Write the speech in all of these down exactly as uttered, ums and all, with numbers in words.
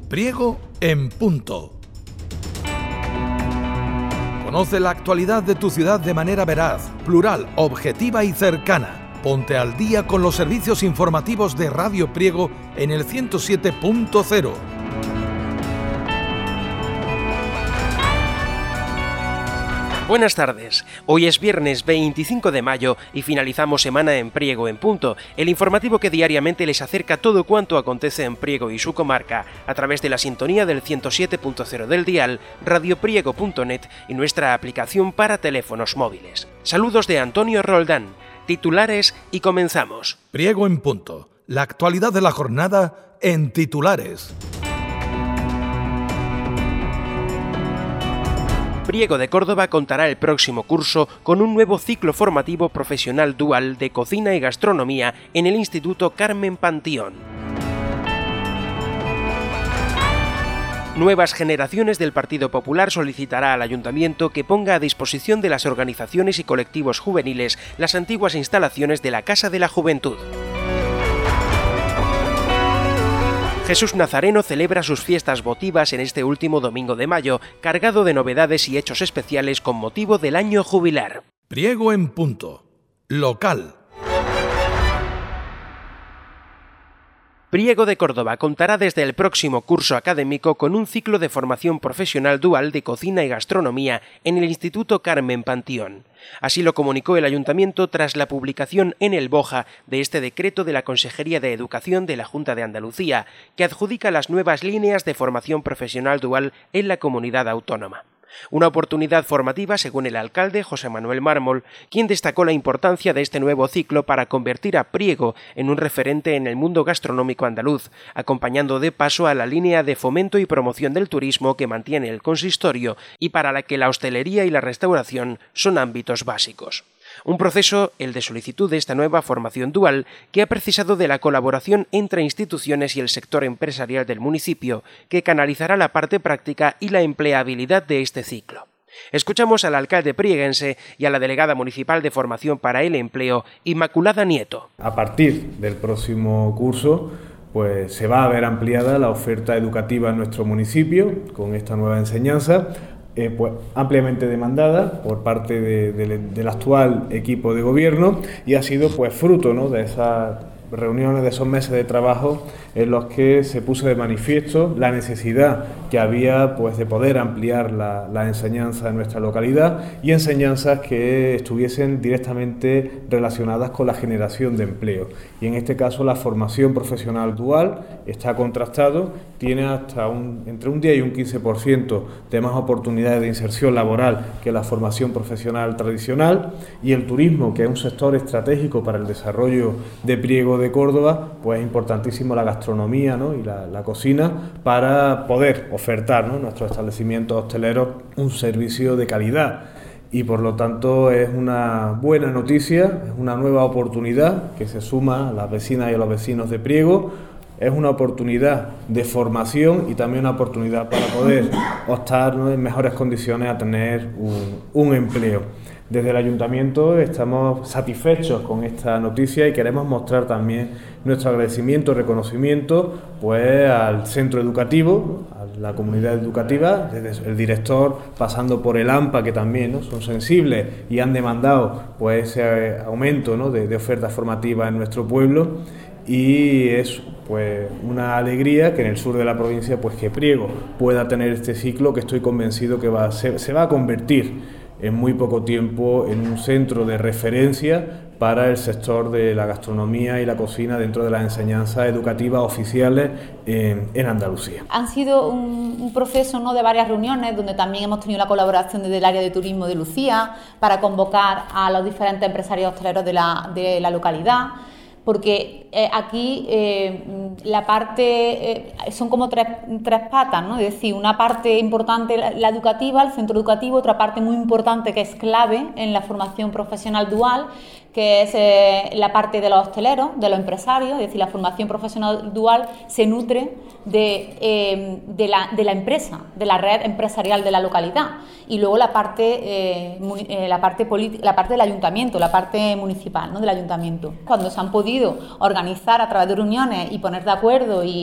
Priego en Punto. Conoce la actualidad de tu ciudad de manera veraz, plural, objetiva y cercana. Ponte al día con los servicios informativos de Radio Priego en el ciento siete punto cero. Buenas tardes. Hoy es viernes veinticinco de mayo y finalizamos semana en Priego en Punto, el informativo que diariamente les acerca todo cuanto acontece en Priego y su comarca a través de la sintonía del ciento siete punto cero del dial, radiopriego punto net y nuestra aplicación para teléfonos móviles. Saludos de Antonio Roldán, titulares y comenzamos. Priego en Punto. La actualidad de la jornada en titulares. Priego de Córdoba contará el próximo curso con un nuevo ciclo formativo profesional dual de cocina y gastronomía en el Instituto Carmen Pantión. Nuevas Generaciones del Partido Popular solicitará al Ayuntamiento que ponga a disposición de las organizaciones y colectivos juveniles las antiguas instalaciones de la Casa de la Juventud. Jesús Nazareno celebra sus fiestas votivas en este último domingo de mayo, cargado de novedades y hechos especiales con motivo del año jubilar. Priego en Punto. Local. Priego de Córdoba contará desde el próximo curso académico con un ciclo de formación profesional dual de cocina y gastronomía en el Instituto Carmen Pantión. Así lo comunicó el Ayuntamiento tras la publicación en el BOJA de este decreto de la Consejería de Educación de la Junta de Andalucía, que adjudica las nuevas líneas de formación profesional dual en la comunidad autónoma. Una oportunidad formativa, según el alcalde José Manuel Mármol, quien destacó la importancia de este nuevo ciclo para convertir a Priego en un referente en el mundo gastronómico andaluz, acompañando de paso a la línea de fomento y promoción del turismo que mantiene el consistorio y para la que la hostelería y la restauración son ámbitos básicos. Un proceso, el de solicitud de esta nueva formación dual, que ha precisado de la colaboración entre instituciones y el sector empresarial del municipio, que canalizará la parte práctica y la empleabilidad de este ciclo. Escuchamos al alcalde prieguense y a la delegada municipal de Formación para el Empleo, Inmaculada Nieto. A partir del próximo curso, pues se va a ver ampliada la oferta educativa en nuestro municipio con esta nueva enseñanza. Eh, pues, ampliamente demandada por parte de, de, del actual equipo de gobierno y ha sido pues fruto, ¿no?, de esas reuniones, de esos meses de trabajo en los que se puso de manifiesto la necesidad que había pues de poder ampliar la, la enseñanza en nuestra localidad y enseñanzas que estuviesen directamente relacionadas con la generación de empleo. Y en este caso la formación profesional dual está contrastado, tiene hasta un, entre un diez y un quince por ciento de más oportunidades de inserción laboral que la formación profesional tradicional, y el turismo, que es un sector estratégico para el desarrollo de Priego de Córdoba, pues es importantísimo la gastronomía, ¿no?, y la, la cocina para poder ofertar, ¿no?, nuestros establecimientos hosteleros un servicio de calidad. Y por lo tanto es una buena noticia, es una nueva oportunidad que se suma a las vecinas y a los vecinos de Priego. Es una oportunidad de formación y también una oportunidad para poder optar, ¿no?, en mejores condiciones a tener un, un empleo. Desde el Ayuntamiento estamos satisfechos con esta noticia y queremos mostrar también nuestro agradecimiento y reconocimiento pues al centro educativo, a la comunidad educativa, desde el director, pasando por el AMPA, que también, ¿no?, son sensibles y han demandado pues ese aumento, ¿no?, de, de ofertas formativas en nuestro pueblo. Y es pues una alegría que en el sur de la provincia pues que Priego pueda tener este ciclo, que estoy convencido que va a ser, se va a convertir en muy poco tiempo en un centro de referencia para el sector de la gastronomía y la cocina dentro de las enseñanzas educativas oficiales en, en Andalucía. Han sido un, un proceso, ¿no?, de varias reuniones donde también hemos tenido la colaboración desde el área de turismo de Lucía para convocar a los diferentes empresarios hosteleros de la, de la localidad, porque eh, aquí eh, la parte, eh, son como tres, tres patas, ¿no? Es decir, una parte importante la, la educativa, el centro educativo, otra parte muy importante que es clave en la formación profesional dual, que es eh, la parte de los hosteleros, de los empresarios, es decir, la formación profesional dual se nutre de, eh, de, la, de la empresa, de la red empresarial de la localidad, y luego la parte, eh, eh, la parte, la parte del ayuntamiento, la parte municipal, ¿no?, del ayuntamiento. Cuando se han podido organizar a través de reuniones y poner de acuerdo y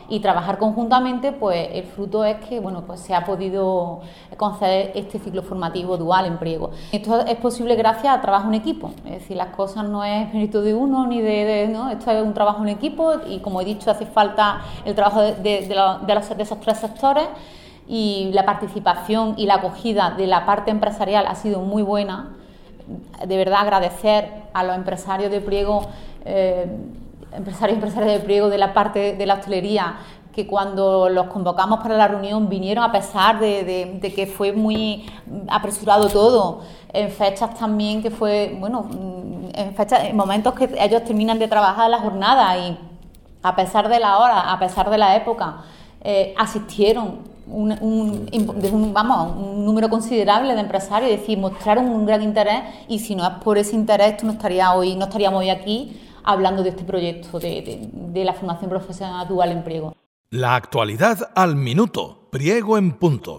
y trabajar conjuntamente, pues el fruto es que bueno, pues se ha podido conceder este ciclo formativo dual en Priego. Esto es posible gracias al trabajo en equipo, es decir, las cosas no es mérito de uno ni de, de no, esto es un trabajo en equipo y, como he dicho, hace falta el trabajo de, de, de, lo, de, los, de esos tres sectores, y la participación y la acogida de la parte empresarial ha sido muy buena. De verdad agradecer a los empresarios de Priego, eh, empresarios y empresarias de Priego de la parte de la hostelería, que cuando los convocamos para la reunión vinieron a pesar de, de, de que fue muy apresurado todo, en fechas también que fue, bueno, en fechas, en momentos que ellos terminan de trabajar la jornada, y a pesar de la hora, a pesar de la época, eh, asistieron un, un, un, vamos, un número considerable de empresarios, es decir, mostraron un gran interés, y si no es por ese interés, tú no estaría hoy, no estaríamos hoy aquí hablando de este proyecto de, de, de la formación profesional dual en Priego. La actualidad al minuto. Priego en punto.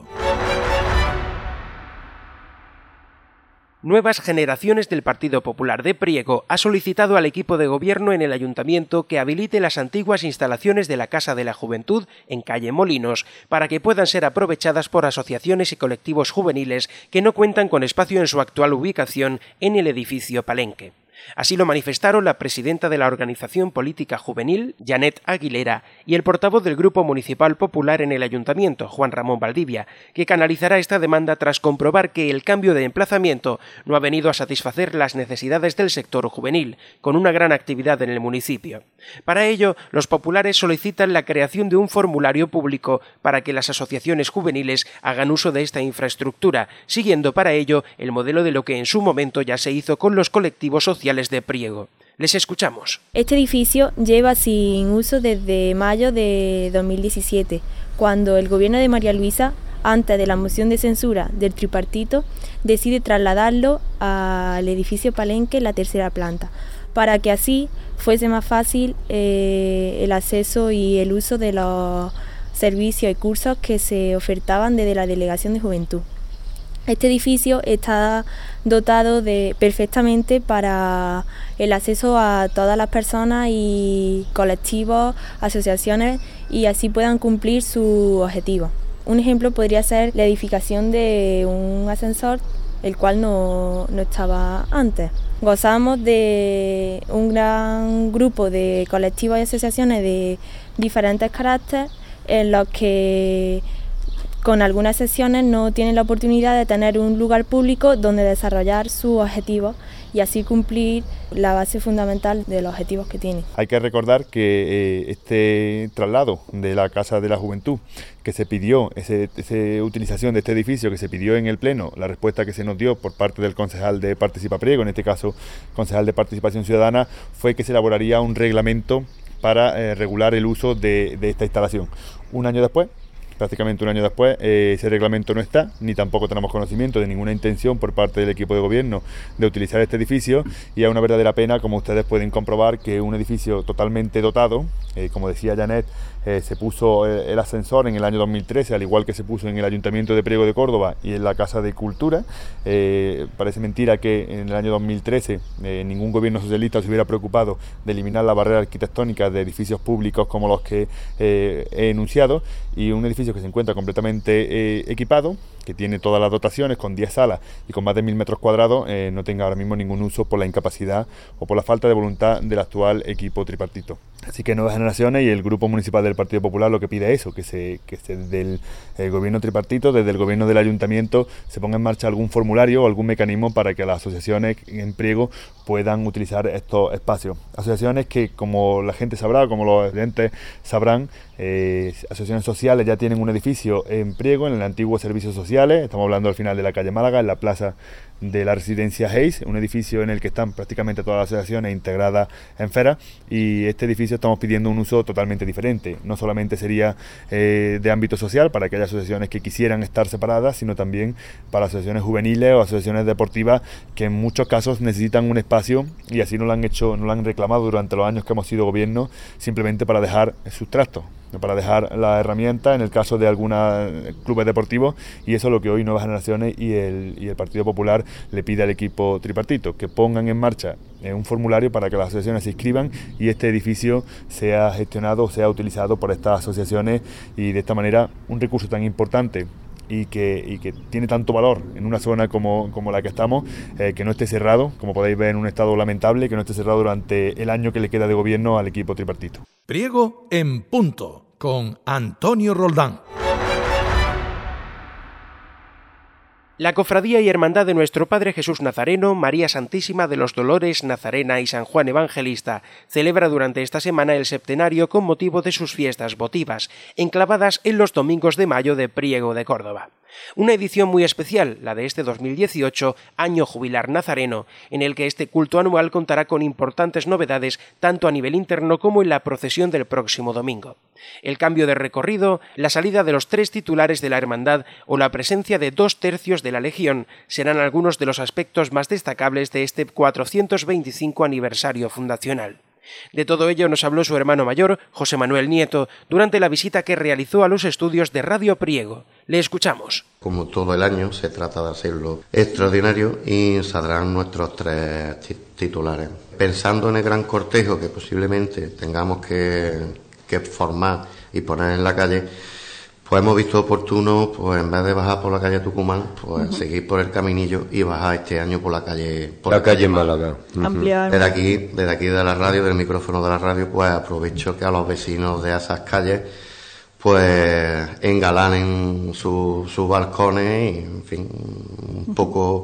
Nuevas Generaciones del Partido Popular de Priego ha solicitado al equipo de gobierno en el ayuntamiento que habilite las antiguas instalaciones de la Casa de la Juventud en calle Molinos para que puedan ser aprovechadas por asociaciones y colectivos juveniles que no cuentan con espacio en su actual ubicación en el edificio Palenque. Así lo manifestaron la presidenta de la organización política juvenil, Janet Aguilera, y el portavoz del Grupo Municipal Popular en el Ayuntamiento, Juan Ramón Valdivia, que canalizará esta demanda tras comprobar que el cambio de emplazamiento no ha venido a satisfacer las necesidades del sector juvenil, con una gran actividad en el municipio. Para ello, los populares solicitan la creación de un formulario público para que las asociaciones juveniles hagan uso de esta infraestructura, siguiendo para ello el modelo de lo que en su momento ya se hizo con los colectivos sociales de Priego. Les escuchamos. Este edificio lleva sin uso desde mayo de dos mil diecisiete, cuando el gobierno de María Luisa, antes de la moción de censura del tripartito, decide trasladarlo al edificio Palenque en la tercera planta, para que así fuese más fácil eh, el acceso y el uso de los servicios y cursos que se ofertaban desde la Delegación de Juventud. Este edificio está dotado de perfectamente para el acceso a todas las personas y colectivos, asociaciones, y así puedan cumplir sus objetivos. Un ejemplo podría ser la edificación de un ascensor, el cual no, no estaba antes. Gozamos de un gran grupo de colectivos y asociaciones de diferentes caracteres, en los que con algunas secciones no tienen la oportunidad de tener un lugar público donde desarrollar sus objetivos y así cumplir la base fundamental de los objetivos que tienen. Hay que recordar que eh, este traslado de la Casa de la Juventud que se pidió, ese, esa utilización de este edificio que se pidió en el Pleno, la respuesta que se nos dio por parte del concejal de Participa Priego, en este caso concejal de Participación Ciudadana, fue que se elaboraría un reglamento para eh, regular el uso de, de esta instalación. Un año después, prácticamente un año después, eh, ese reglamento no está, ni tampoco tenemos conocimiento de ninguna intención por parte del equipo de gobierno de utilizar este edificio, y es una verdadera pena, como ustedes pueden comprobar, que un edificio totalmente dotado, eh, como decía Janet, eh, se puso el ascensor en el año dos mil trece, al igual que se puso en el Ayuntamiento de Priego de Córdoba y en la Casa de Cultura. Eh, parece mentira que en el año dos mil trece eh, ningún gobierno socialista se hubiera preocupado de eliminar la barrera arquitectónica de edificios públicos como los que eh, he enunciado, y un edificio que se encuentra completamente eh, equipado, que tiene todas las dotaciones, con diez salas y con más de mil metros cuadrados, eh, no tenga ahora mismo ningún uso por la incapacidad o por la falta de voluntad del actual equipo tripartito. Así que Nuevas Generaciones y el Grupo Municipal del Partido Popular lo que pide es eso, que se, que se desde el, el gobierno tripartito, desde el gobierno del ayuntamiento, se ponga en marcha algún formulario o algún mecanismo para que las asociaciones en Priego puedan utilizar estos espacios. Asociaciones que, como la gente sabrá, como los estudiantes sabrán, eh, asociaciones sociales ya tienen un edificio en Priego, en el antiguo Servicios Sociales, estamos hablando al final de la calle Málaga, en la plaza de la residencia Hayes, un edificio en el que están prácticamente todas las asociaciones integradas en Fera, y este edificio estamos pidiendo un uso totalmente diferente. No solamente sería eh, de ámbito social para aquellas asociaciones que quisieran estar separadas, sino también para asociaciones juveniles o asociaciones deportivas que en muchos casos necesitan un espacio, y así no lo han hecho, no lo han reclamado durante los años que hemos sido gobierno, simplemente para dejar sus trastos. para dejar la herramienta en el caso de algunos clubes deportivos, y eso es lo que hoy Nuevas Generaciones y el, y el Partido Popular le pide al equipo tripartito, que pongan en marcha un formulario para que las asociaciones se inscriban y este edificio sea gestionado, sea utilizado por estas asociaciones, y de esta manera un recurso tan importante y que, y que tiene tanto valor en una zona como, como la que estamos, eh, que no esté cerrado, como podéis ver, en un estado lamentable, que no esté cerrado durante el año que le queda de gobierno al equipo tripartito. Priego en punto, con Antonio Roldán. La Cofradía y Hermandad de Nuestro Padre Jesús Nazareno, María Santísima de los Dolores Nazarena y San Juan Evangelista celebra durante esta semana el septenario con motivo de sus fiestas votivas, enclavadas en los domingos de mayo de Priego de Córdoba. Una edición muy especial, la de este dos mil dieciocho, año jubilar nazareno, en el que este culto anual contará con importantes novedades tanto a nivel interno como en la procesión del próximo domingo. El cambio de recorrido, la salida de los tres titulares de la hermandad o la presencia de dos tercios de la Legión serán algunos de los aspectos más destacables de este cuatrocientos veinticinco aniversario fundacional. De todo ello nos habló su hermano mayor, José Manuel Nieto, durante la visita que realizó a los estudios de Radio Priego. Le escuchamos. Como todo el año, se trata de hacerlo extraordinario y saldrán nuestros tres titulares. Pensando en el gran cortejo que posiblemente tengamos que, que formar y poner en la calle, pues hemos visto oportuno, pues en vez de bajar por la calle Tucumán, pues uh-huh. seguir por el caminillo y bajar este año por la calle por la calle Málaga. Uh-huh. Ampliar. Desde aquí, desde aquí de la radio, del micrófono de la radio, pues aprovecho que a los vecinos de esas calles, pues engalanen sus su balcones y, en fin, un poco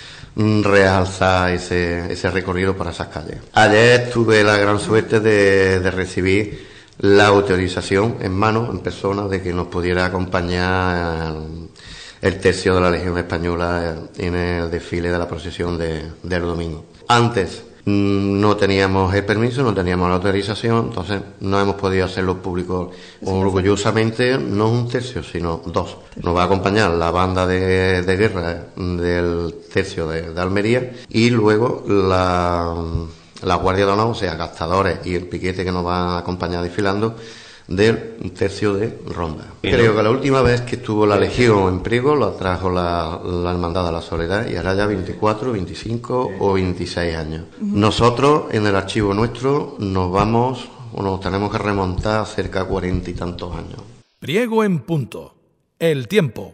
realzar ese, ese recorrido por esas calles. Ayer tuve la gran suerte de, de recibir la autorización en mano, en persona, de que nos pudiera acompañar el tercio de la Legión Española en el desfile de la procesión de, del domingo. Antes no teníamos el permiso, no teníamos la autorización, entonces no hemos podido hacerlo público. Orgullosamente, no un tercio, sino dos. Nos va a acompañar la banda de, de guerra del tercio de, de Almería y luego la... la Guardia de Honor, o sea, gastadores y el piquete que nos va a acompañar desfilando del tercio de Ronda. Creo que la última vez que estuvo la Legión en Priego la trajo la, la Hermandad de la Soledad y ahora ya veinticuatro, veinticinco o veintiséis años. Nosotros, en el archivo nuestro, nos vamos o nos tenemos que remontar cerca de cuarenta y tantos años. Priego en punto. El tiempo.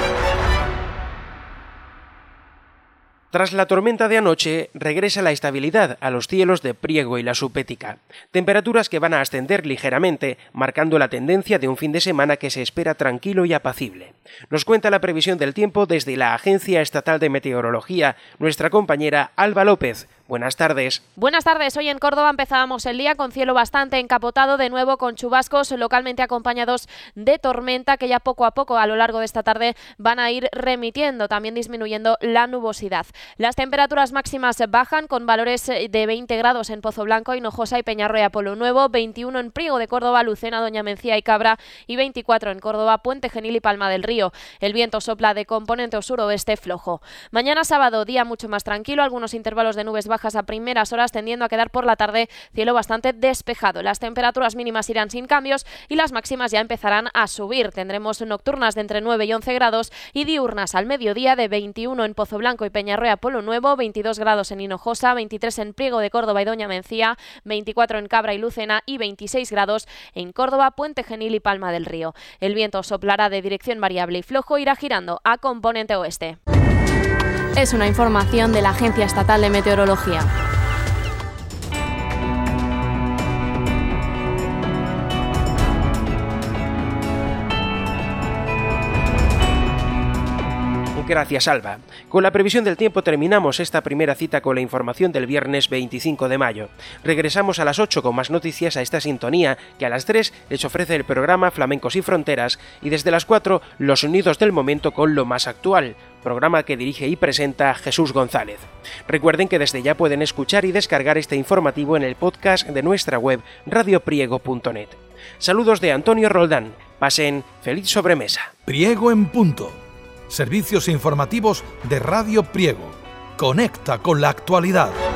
Tras la tormenta de anoche, regresa la estabilidad a los cielos de Priego y la Supética. Temperaturas que van a ascender ligeramente, marcando la tendencia de un fin de semana que se espera tranquilo y apacible. Nos cuenta la previsión del tiempo desde la Agencia Estatal de Meteorología, nuestra compañera Alba López. Buenas tardes. Buenas tardes. Hoy en Córdoba empezábamos el día con cielo bastante encapotado, de nuevo con chubascos localmente acompañados de tormenta que ya poco a poco a lo largo de esta tarde van a ir remitiendo, también disminuyendo la nubosidad. Las temperaturas máximas bajan con valores de veinte grados en Pozo Blanco, Hinojosa y Peñarroya Polo Nuevo, veintiuno en Priego de Córdoba, Lucena, Doña Mencía y Cabra y veinticuatro en Córdoba, Puente Genil y Palma del Río. El viento sopla de componente o suroeste flojo. Mañana sábado, día mucho más tranquilo, algunos intervalos de nubes bajas a primeras horas, tendiendo a quedar por la tarde cielo bastante despejado. Las temperaturas mínimas irán sin cambios y las máximas ya empezarán a subir. Tendremos nocturnas de entre nueve y once grados y diurnas al mediodía de veintiuno en Pozo Blanco y Peñarroya Polo Nuevo, veintidós grados en Hinojosa, veintitrés en Priego de Córdoba y Doña Mencía, veinticuatro en Cabra y Lucena y veintiséis grados en Córdoba, Puente Genil y Palma del Río. El viento soplará de dirección variable y flojo, irá girando a componente oeste. Es una información de la Agencia Estatal de Meteorología. Gracias, Alba. Con la previsión del tiempo terminamos esta primera cita con la información del viernes veinticinco de mayo. Regresamos a las ocho con más noticias a esta sintonía, que a las tres les ofrece el programa Flamencos y Fronteras, y desde las cuatro los sonidos del momento con lo más actual, programa que dirige y presenta Jesús González. Recuerden que desde ya pueden escuchar y descargar este informativo en el podcast de nuestra web radio priego punto net. Saludos de Antonio Roldán. Pasen feliz sobremesa. Priego en punto. Servicios informativos de Radio Priego. Conecta con la actualidad.